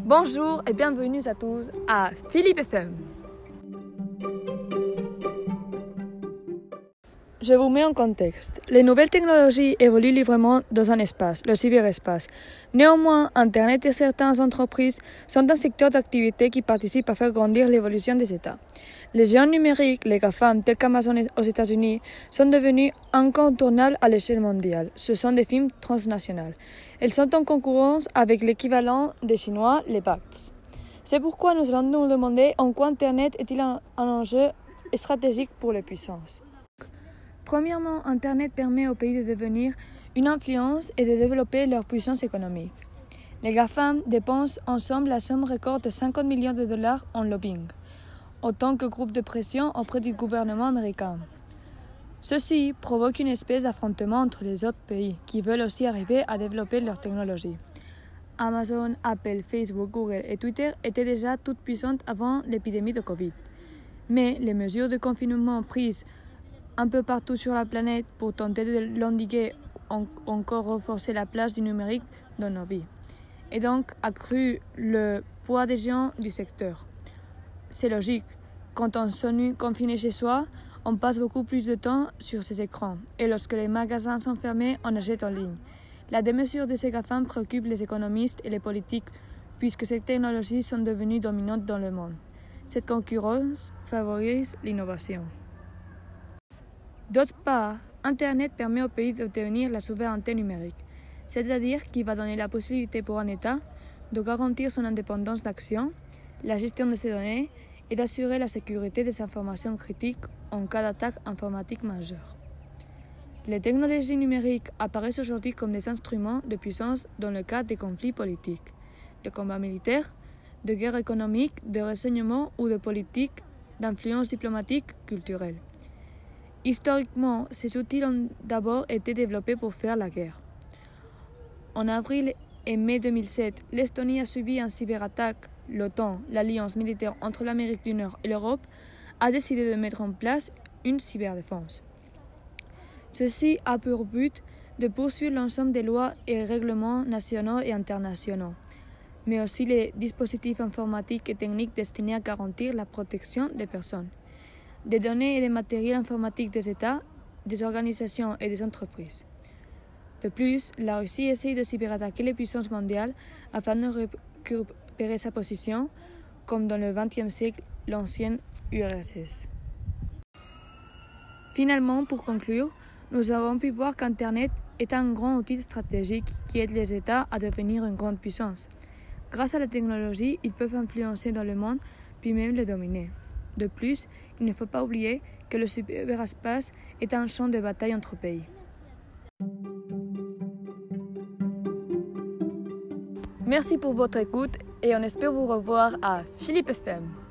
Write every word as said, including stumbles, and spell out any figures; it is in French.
Bonjour et bienvenue à tous à Philippe F M. Je vous mets en contexte. Les nouvelles technologies évoluent librement dans un espace, le cyberespace. Néanmoins, Internet et certaines entreprises sont un secteur d'activité qui participe à faire grandir l'évolution des États. Les géants numériques, les GAFAM, tels qu'Amazon aux États-Unis, sont devenus incontournables à l'échelle mondiale. Ce sont des firmes transnationales. Elles sont en concurrence avec l'équivalent des Chinois, les B A T S. C'est pourquoi nous allons nous demander en quoi Internet est-il un, un enjeu stratégique pour les puissances. Premièrement, Internet permet aux pays de devenir une influence et de développer leur puissance économique. Les GAFAM dépensent ensemble la somme record de cinquante millions de dollars en lobbying, autant que groupe de pression auprès du gouvernement américain. Ceci provoque une espèce d'affrontement entre les autres pays qui veulent aussi arriver à développer leur technologie. Amazon, Apple, Facebook, Google et Twitter étaient déjà toutes puissantes avant l'épidémie de Covid. Mais les mesures de confinement prises un peu partout sur la planète pour tenter de l'endiguer ont encore renforcé la place du numérique dans nos vies et donc accru le poids des géants du secteur. C'est logique, quand on s'ennuie confiné chez soi, on passe beaucoup plus de temps sur ces écrans et lorsque les magasins sont fermés, on achète en ligne. La démesure de ces GAFAM préoccupe les économistes et les politiques puisque ces technologies sont devenues dominantes dans le monde. Cette concurrence favorise l'innovation. D'autre part, Internet permet au pays d'obtenir la souveraineté numérique, c'est-à-dire qu'il va donner la possibilité pour un État de garantir son indépendance d'action, la gestion de ses données et d'assurer la sécurité des informations critiques en cas d'attaque informatique majeure. Les technologies numériques apparaissent aujourd'hui comme des instruments de puissance dans le cadre des conflits politiques, de combats militaires, de guerres économiques, de renseignements ou de politiques d'influence diplomatique culturelle. Historiquement, ces outils ont d'abord été développés pour faire la guerre. En avril et mai deux mille sept, l'Estonie a subi une cyberattaque. L'OTAN, l'alliance militaire entre l'Amérique du Nord et l'Europe, a décidé de mettre en place une cyberdéfense. Ceci a pour but de poursuivre l'ensemble des lois et règlements nationaux et internationaux, mais aussi les dispositifs informatiques et techniques destinés à garantir la protection des personnes, des données et des matériels informatiques des États, des organisations et des entreprises. De plus, la Russie essaye de cyberattaquer les puissances mondiales afin de récupérer sa position, comme dans le vingtième siècle, l'ancienne U R S S. Finalement, pour conclure, nous avons pu voir qu'Internet est un grand outil stratégique qui aide les États à devenir une grande puissance. Grâce à la technologie, ils peuvent influencer dans le monde, puis même le dominer. De plus, il ne faut pas oublier que le cyberespace est un champ de bataille entre pays. Merci pour votre écoute et on espère vous revoir à Philippe F M.